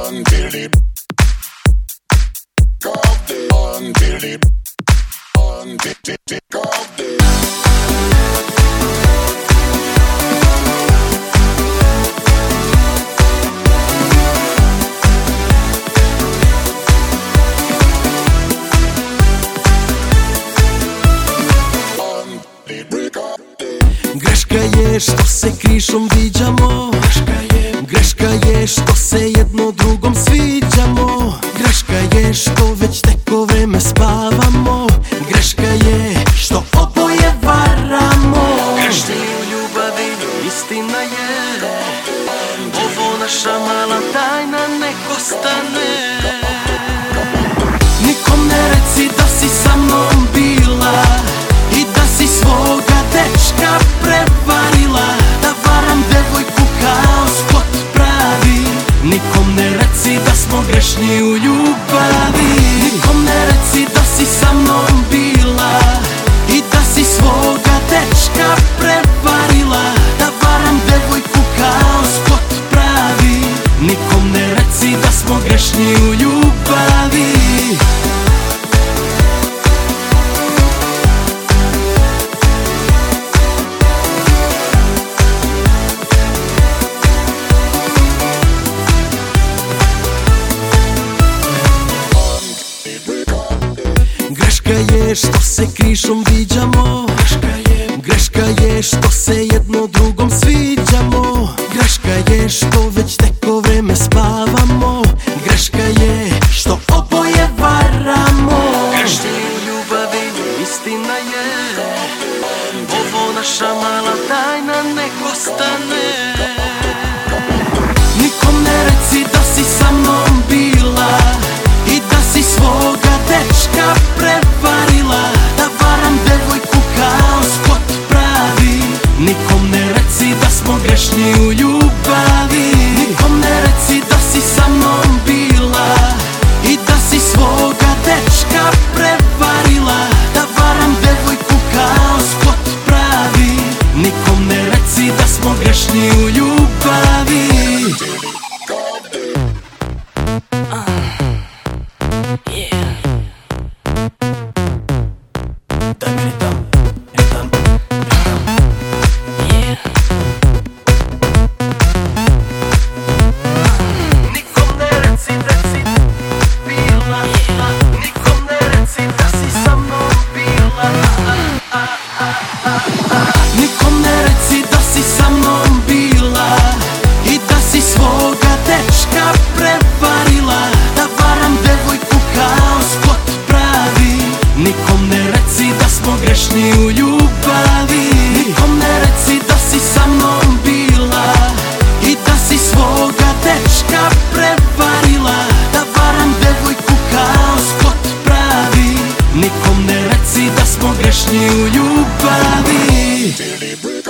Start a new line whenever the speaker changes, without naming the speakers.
Greška je što se krišom viđamo, greška je što se jedno drugom sviđamo, greška je što već neko vreme spavamo, greška je što oboje varamo. Grešni u ljubavi, istina je, ovo naša mala tajna nek ostane. Nikom ne reci da si sa mnom bila i da si svoga dečka prevarila, da varam devojku kao spot pravi. Nikom ne reci da smo grešni u ljubavi. Nikom ne reci da si sa mnom bila i da si svoga dečka prevarila, da varam devojku kao spot pravi. Nikom ne reci da smo grešni u ljubavi. Greška je što se krišom viđamo, greška je što se jedno drugom sviđamo, greška je što već neko vreme spavamo, greška je što oboje varamo. Grešni u ljubavi, istina je, ovo naša mala tajna nek ostane. Nikom ne reci da si sa mnom bila i da si svoga dečka prevarila, da varam devojku kao spot pravi. Nikom ne reci da smo grešni u ljubavi. Nikom ne reci da si sa mnom bila i da si svoga dečka prevarila, da varam devojku kao spot pravi. Nikom ne reci da smo grešni u ljubavi. Nikom ne reci da si sa mnom bila i da si svoga dečka prevarila, da varam devojku kao spot pravi. Nikom ne reci da smo grešni u ljubavi. Nikom ne reci da si sa mnom bila i da si svoga dečka prevarila, da varam devojku kao spot pravi. Nikom ne reci da smo grešni u ljubavi.